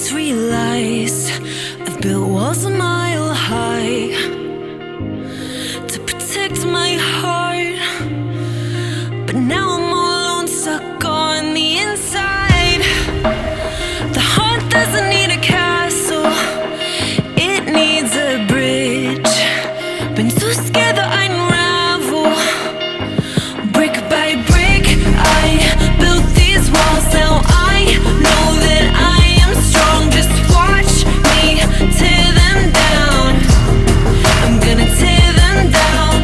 just realized I've built walls a mile high to protect my heart, but now I'm all alone, stuck on the inside. The heart doesn't need a castle, it needs a bridge. Been too scared that I'd unravel. Brick by brick, I built these walls. Now I know that I am strong. Just watch me tear them down. I'm gonna tear them down.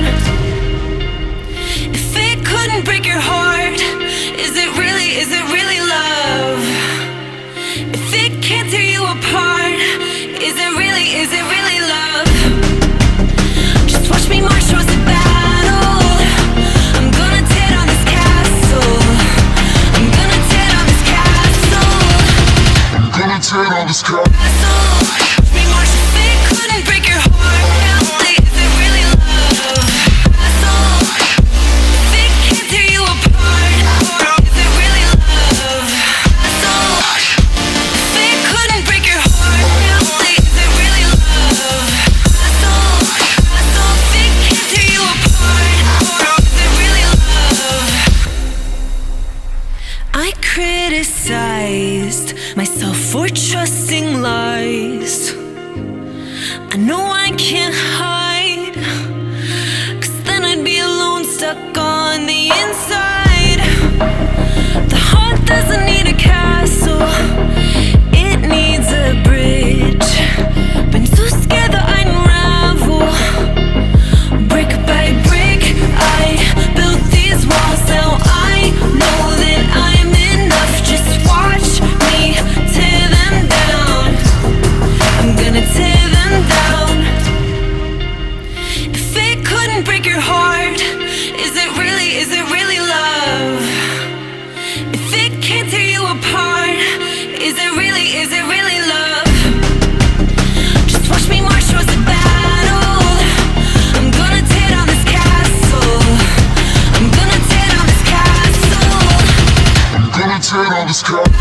If it couldn't break your heart, is it really love? If it can't tear you apart, is it really love? Just watch me march towards the battle. I'm gonna tear down this castle. I'm gonna tear down this castle. I'm gonna tear down this castle. Watch me march. If it couldn't break your heart, is it really love? If it can't tear you apart, is it really love? If it couldn't break your heart, is it really love? If it can't tear you apart, is it really love? I criticized myself for trusting lies. I know I can't hide, 'cause then I'd be alone, stuck on the inside. The heart doesn't need a castle, it needs a bridge. Been too scared that I'd unravel. Brick by brick, I built these walls. Now I know that I'm enough. Just watch me tear them down. I'm gonna tear them down. If it couldn't break your heart, is it really love? If it can't tear you apart, is it really love? Just watch me march towards the battle. I'm gonna tear down this castle. I'm gonna tear down this castle. I'm gonna tear down this castle.